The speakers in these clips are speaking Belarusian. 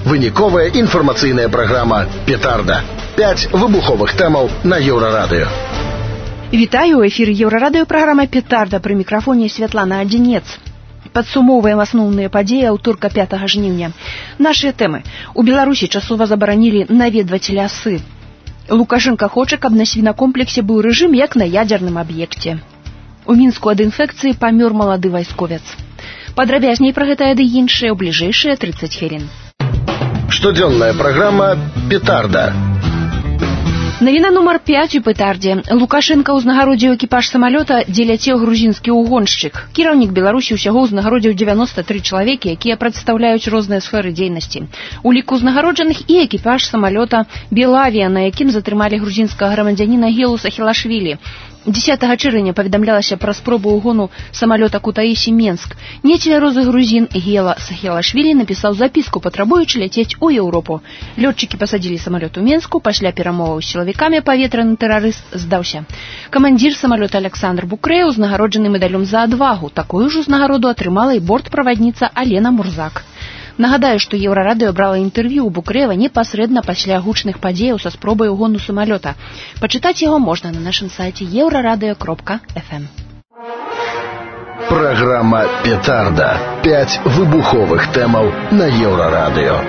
Выніковая інфармацыйная праграма «Петарда». 5 выбуховых тэмаў на Еўрарадыё. Вітаю, у эфіры Еўрарадыё, праграма «Петарда», пры мікрафоне Святлана Адзінец. Падсумоўваем асноўныя падзеі аўторка 5 жніўня. Нашыя тэмы. У Беларусі часова забаранілі наведваць лясы. Лукашенко хоча, каб на свінакомплексе быў рэжым, як на ядзерным аб'екце. У Мінску ад інфекцыі памёр малады вайсковец. Падрабязней пра гэта і іншыя ў бліжэйшыя 30 хвілін. Штодзённая праграма «Петарда». Навіна нумар 5 у «Петардзе». Лукашенко ўзнагародзіў экіпаж самалёта, дзе ляцеў грузінскі ўгоншчык. Кіраўнік Беларусі ўсяго ўзнагародзіў 93 чалавекі, якія прадстаўляюць розныя сферы дзейнасці. У ліку ўзнагароджаных і экіпаж самалёта «Белавія», на якім затрымалі грузінскага грамадзяніна Гелу Сахилашвили. 10 чэрвеня паведамлялася пра спробу ўгону самалёта Кутаісі-Менск. Нецвярозы грузін Гела Сахилашвили напісаў запіску, патрабуючы ляцець у Еўропу. Лётчыкі пасадзілі самалёт у Менску, пасля перамоваў з сілавікамі паветраны тэрарыст здаўся. Камандзір самалёта Александр Букрэ ўзнагароджаны медалём за адвагу. Такую ж узнагароду атрымала і бортправадніца Алена Мурзак. Нагадаю, што Еўрарадыё брала інтэрв'ю ў Букрэва непасрэдна пасля гучных падзеяў са спробай угону самалёта. Пачытаць яго можна на нашым сайце euraradыё.fm. Праграма «Петарда». 5 выбуховых тэмаў на Еўрарадыё.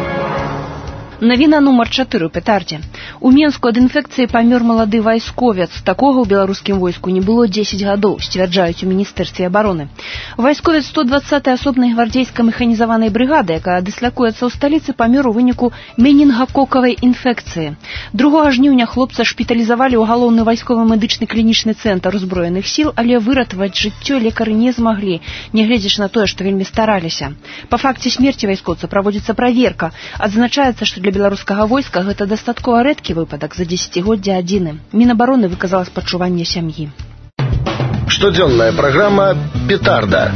Навіна нумар 4 у «Петардзе». У Менску ад інфекцыі памёр малады вайсковец. Такога ў беларускім войску не было 10 гадоў, сцвярджаюць у Міністэрстве абароны. Вайсковец 120-й асобнай гвардзейскай механізаванай брыгады, якая дыслакуецца ў сталіцы, памёр у выніку менінгакокавай інфекцыі. 2 жніўня хлопца шпіталізавалі ў галоўны вайсковы медычны клінічны цэнтр узброеных сіл, але выратаваць жыццё лекары не змаглі, нягледзячы на тое, што вельмі стараліся. Па факце смерці вайскоўца праводзіцца праверка. Адзначаецца, што для беларускага войска гэта дастаткова рэдкі выпадак, за дзесяцігоддзе адзіны. Мінабароны выказала спачуванне сям'і. Штодзённая праграма «Петарда».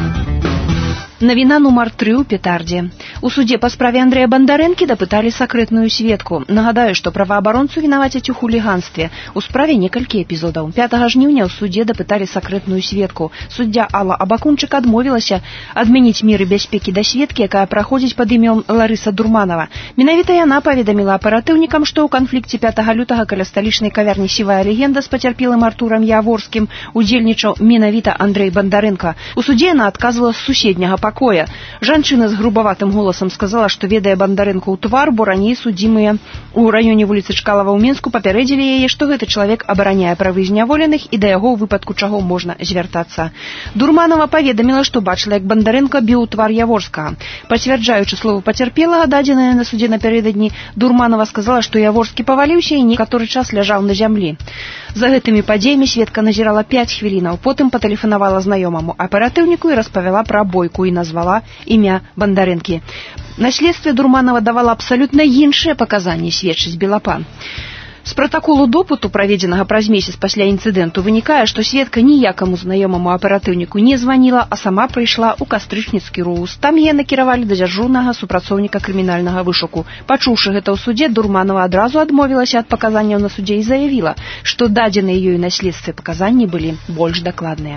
Навіна нумар 3 у «Петардзе». У судзе па справе Андрэя Бандарэнкі дапыталі сакрэтную сведку. Нагадаю, што праваабаронцу вінавацяць у хуліганстве. У справе некалькі эпізодаў. 5 жніўня ў судзе дапыталі сакрэтную сведку. Суддзя Алла Абакунчык адмовілася адмяніць меры бяспекі да сведкі, якая праходзіць пад імем Ларыса Дурманова. Менавіта яна паведаміла аператыўнікам, што ў канфлікце 5 лютага каля сталічнай кавярні «Сівая легенда» з пацярпелым Артурам Яворскім удзельнічаў менавіта Андрэй Бандарэнка. У судзе яна адказвала з суседняга пакоя. Жанчына з грубаватым голасам сказала, што ведае Бандарэнка ў твар, бо раней судзімыя у раёне вуліцы Чкалава ў Менску папярэдзілі яе, што гэты чалавек абараняе правы зняволеных і да яго ў выпадку чаго можна звяртацца. Дурманова паведаміла, што бачыла, як Бандарэнка біў у твар Яворскага. Пацвярджаючы словы пацярпелага, дадзенае на судзе напярэдадні, Дурманова сказала, што Яворскі паваліўся і некаторы час ляжаў на зямлі. За гэтымі падзеямі сведка назірала 5 хвілінаў, потым патэлефанавала знаёмаму аператыўніку і распавяла пра бойку і назвала імя Бандарэнкі. На следстве Дурманова давала абсалютна іншыя паказанні, сведчыць Белапан. З пратаколу допыту, праведзенага праз месяц пасля інцыдэнту, вынікае, што сведка ніякаму знаёмаму аператыўніку не званіла, а сама прыйшла ў кастрычніцкі РУС. Там яе накіравалі да дзяржурнага супрацоўніка крымінальнага вышуку. Пачуўшы гэта ў судзе, Дурманова адразу адмовілася ад паказанняў на судзе і заявіла, што дадзеныя ёй на следстве паказанні былі больш дакладныя.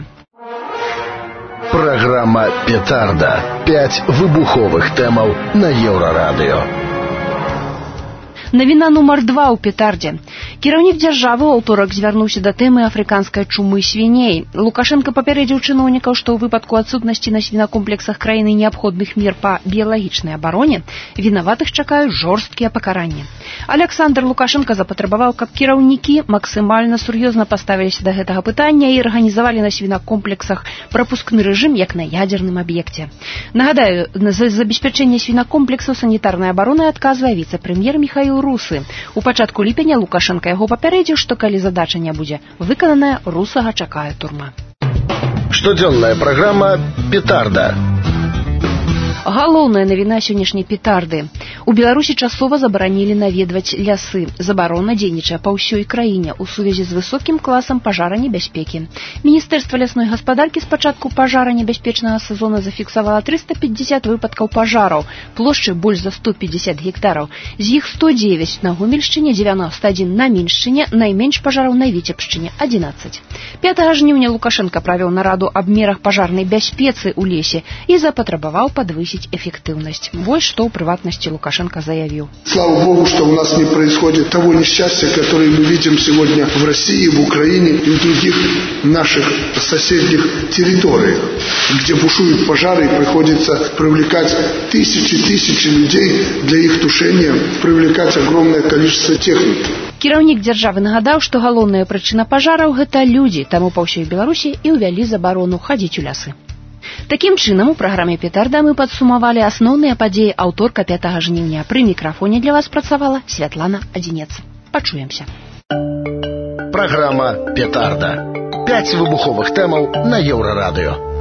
Праграма «Петарда». 5 выбуховых тэмаў на Еўрарадыё. Навіна нумар 2 у «Петардзе». Кіраўнік дзяржавы ў аўторак звярнуўся да тэмы афрыканскай чумы свіней. Лукашенко папярэдзіў чыноўнікаў, што ў выпадку адсутнасці на свінакомплексах краіны неабходных мер па біялагічнай абароне вінаватых чакаюць жорсткія пакаранні. Александр Лукашенко запатрабаваў, каб кіраўнікі максімальна сур'ёзна паставіліся да гэтага пытання і арганізавалі на свінакомплексах прапускны рэжым, як на ядзерным аб'екце. Нагадаю, за забеспячэнне свінакомплексаў санітарнай абароны адказвае віцэ-прэм'ер Міхаіл Русы. У пачатку ліпеня Лукашенко яго папярэдзіў, што калі задача не будзе выкананая, Русага чакае турма. Штодзённая праграма «Петарда». Галоўная навіна сённяшняй «Петарды». У Беларусі часова забаранілі наведваць лясы. Забарона дзейнічае па ўсёй краіне ў сувязі з высокім класам пажаранебяспекі. Міністэрства лясной гаспадаркі з пачатку пажаранебяспечнага сезона зафіксавала 350 выпадкаў пажараў, плошчай больш за 150 гектараў. З іх 109 на Гомельшчыне, 91 на Міншчыне, найменш пажараў на Віцебшчыне, 11. 5 жніўня Лукашенко правёў нараду аб мерах пажарнай бяспецы ў лесе і запатрабаваў падвысіць эффектыўнасць. Вось што ў прыватнасці Лукашенко заявил. Слава Богу, что у нас не происходит того несчастья, которое мы видим сегодня в России, в Украине и в других наших соседних территориях, где бушуют пожары и приходится привлекать тысячи людей для их тушения, привлекать огромное количество техники. Кіраўнік дзяржавы нагадаў, што галоўная прычына пажараў – гэта людзі, таму па ўсёй Беларусі і ўвялі забарону хадзіць у лясы. Такім чынам, у праграме «Петарда» мы падсумавалі асноўныя падзеі аўторка 5 жніўня. Пры мікрафоне для вас працавала Святлана Адзінец. Пачуемся. Праграма «Петарда». 5 выбуховых тэмаў на Еўрарадыё.